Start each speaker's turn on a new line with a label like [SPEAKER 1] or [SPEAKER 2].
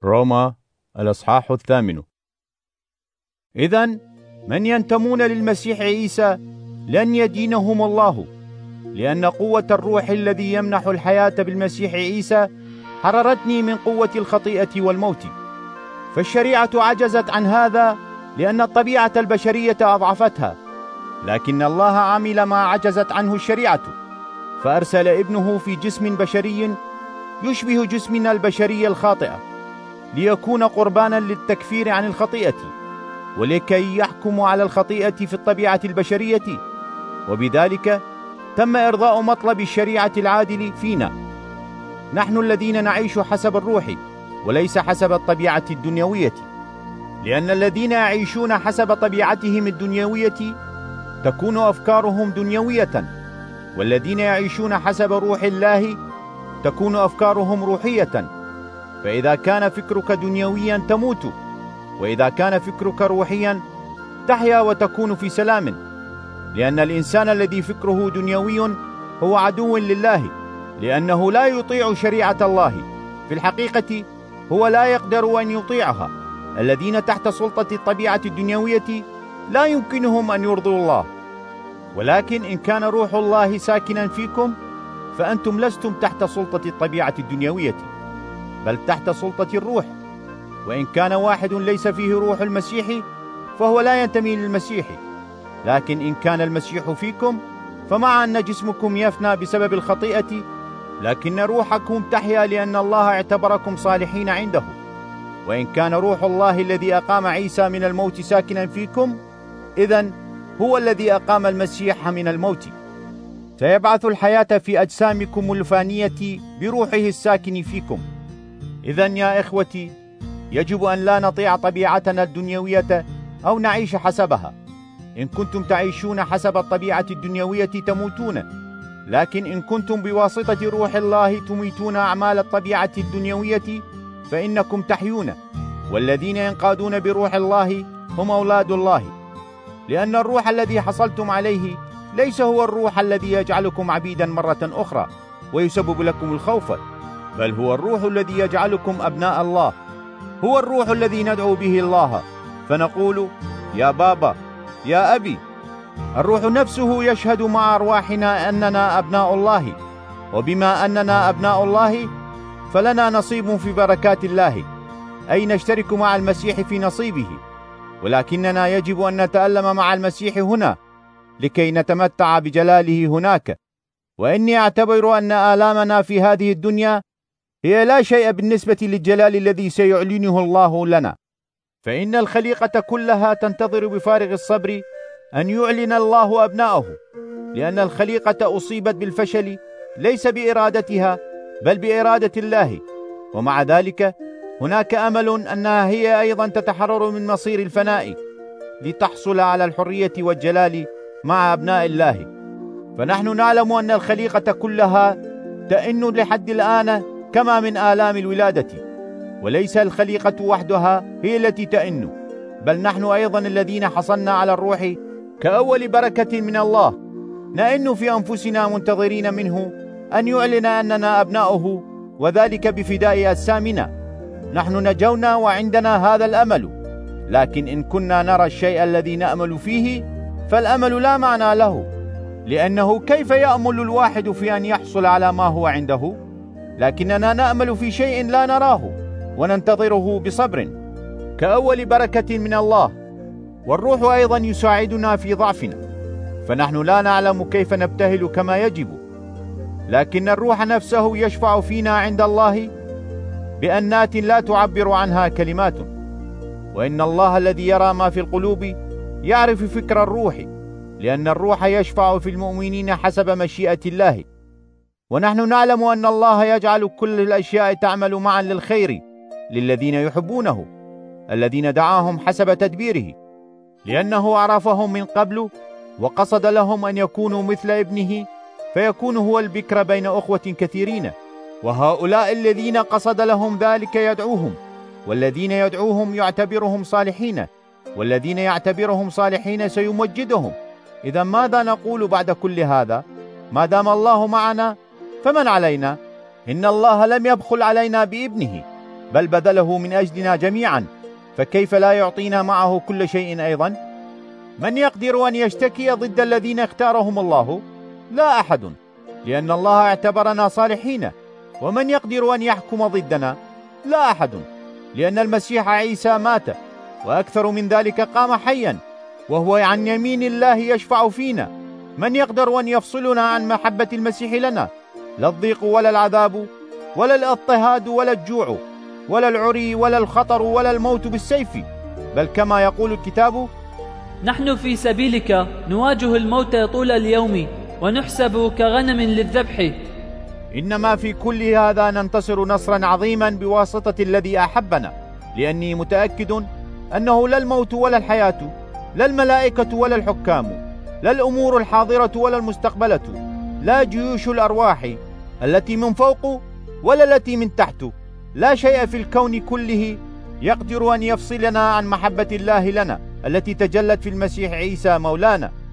[SPEAKER 1] روما الأصحاح 8. إذن من ينتمون للمسيح عيسى لن يدينهم الله، لأن قوة الروح الذي يمنح الحياة بالمسيح عيسى حررتني من قوة الخطيئة والموت. فالشريعة عجزت عن هذا لأن الطبيعة البشرية أضعفتها، لكن الله عمل ما عجزت عنه الشريعة، فأرسل ابنه في جسم بشري يشبه جسمنا البشري الخاطئة، ليكون قربانا للتكفير عن الخطيئة، ولكي يحكم على الخطيئة في الطبيعة البشرية، وبذلك تم إرضاء مطلب الشريعة العادل فينا نحن الذين نعيش حسب الروح وليس حسب الطبيعة الدنيوية. لأن الذين يعيشون حسب طبيعتهم الدنيوية تكون أفكارهم دنيوية، والذين يعيشون حسب روح الله تكون أفكارهم روحية. فإذا كان فكرك دنيويا تموت، وإذا كان فكرك روحيا تحيا وتكون في سلام. لأن الإنسان الذي فكره دنيوي هو عدو لله، لأنه لا يطيع شريعة الله. في الحقيقة هو لا يقدر أن يطيعها. الذين تحت سلطة الطبيعة الدنيوية لا يمكنهم أن يرضوا الله. ولكن إن كان روح الله ساكنا فيكم فأنتم لستم تحت سلطة الطبيعة الدنيوية، بل تحت سلطة الروح. وإن كان واحد ليس فيه روح المسيح فهو لا ينتمي للمسيح. لكن إن كان المسيح فيكم فمع أن جسمكم يفنى بسبب الخطيئة، لكن روحكم تحيا لأن الله اعتبركم صالحين عنده. وإن كان روح الله الذي أقام عيسى من الموت ساكنا فيكم، إذن هو الذي أقام المسيح من الموت سيبعث الحياة في أجسامكم الفانية بروحه الساكن فيكم. إذن يا إخوتي، يجب أن لا نطيع طبيعتنا الدنيوية أو نعيش حسبها. إن كنتم تعيشون حسب الطبيعة الدنيوية تموتون، لكن إن كنتم بواسطة روح الله تميتون أعمال الطبيعة الدنيوية فإنكم تحيون. والذين ينقادون بروح الله هم أولاد الله. لأن الروح الذي حصلتم عليه ليس هو الروح الذي يجعلكم عبيدا مرة أخرى ويسبب لكم الخوف، بل هو الروح الذي يجعلكم أبناء الله. هو الروح الذي ندعو به الله فنقول: يا بابا، يا أبي. الروح نفسه يشهد مع أرواحنا أننا أبناء الله، وبما أننا أبناء الله فلنا نصيب في بركات الله، أي نشترك مع المسيح في نصيبه. ولكننا يجب أن نتألم مع المسيح هنا لكي نتمتع بجلاله هناك. وإني أعتبر أن آلامنا في هذه الدنيا هي لا شيء بالنسبة للجلال الذي سيعلنه الله لنا. فإن الخليقة كلها تنتظر بفارغ الصبر أن يعلن الله أبناءه، لأن الخليقة أصيبت بالفشل ليس بإرادتها بل بإرادة الله. ومع ذلك هناك أمل أنها هي أيضا تتحرر من مصير الفناء لتحصل على الحرية والجلال مع أبناء الله. فنحن نعلم أن الخليقة كلها تئن لحد الآن كما من آلام الولادة، وليس الخليقة وحدها هي التي تئن، بل نحن أيضا الذين حصلنا على الروح كأول بركة من الله نئن في أنفسنا منتظرين منه أن يعلن أننا أبناؤه، وذلك بفداء أجسامنا. نحن نجونا وعندنا هذا الأمل. لكن إن كنا نرى الشيء الذي نأمل فيه فالأمل لا معنى له، لأنه كيف يأمل الواحد في أن يحصل على ما هو عنده؟ لكننا نأمل في شيء لا نراه وننتظره بصبر كأول بركة من الله. والروح أيضا يساعدنا في ضعفنا، فنحن لا نعلم كيف نبتهل كما يجب، لكن الروح نفسه يشفع فينا عند الله بأنات لا تعبر عنها كلمات. وإن الله الذي يرى ما في القلوب يعرف فكر الروح، لأن الروح يشفع في المؤمنين حسب مشيئة الله. ونحن نعلم أن الله يجعل كل الأشياء تعمل معا للخير للذين يحبونه، الذين دعاهم حسب تدبيره، لأنه عرفهم من قبل وقصد لهم أن يكونوا مثل ابنه، فيكون هو البكر بين أخوة كثيرين. وهؤلاء الذين قصد لهم ذلك يدعوهم، والذين يدعوهم يعتبرهم صالحين، والذين يعتبرهم صالحين سيمجدهم. إذا ماذا نقول بعد كل هذا؟ ما دام الله معنا فمن علينا؟ إن الله لم يبخل علينا بابنه، بل بذله من أجلنا جميعا، فكيف لا يعطينا معه كل شيء أيضا؟ من يقدر أن يشتكي ضد الذين اختارهم الله؟ لا أحد، لأن الله اعتبرنا صالحين. ومن يقدر أن يحكم ضدنا؟ لا أحد، لأن المسيح عيسى مات، وأكثر من ذلك قام حيا، وهو عن يمين الله يشفع فينا. من يقدر أن يفصلنا عن محبة المسيح لنا؟ لا الضيق ولا العذاب ولا الاضطهاد ولا الجوع ولا العري ولا الخطر ولا الموت بالسيف، بل كما يقول الكتاب:
[SPEAKER 2] نحن في سبيلك نواجه الموت طول اليوم ونحسب كغنم للذبح.
[SPEAKER 1] إنما في كل هذا ننتصر نصرا عظيما بواسطة الذي أحبنا، لأني متأكد أنه لا الموت ولا الحياة، لا الملائكة ولا الحكام، لا الأمور الحاضرة ولا المستقبلة، لا جيوش الأرواح التي من فوق ولا التي من تحت، لا شيء في الكون كله يقدر أن يفصلنا عن محبة الله لنا التي تجلت في المسيح عيسى مولانا.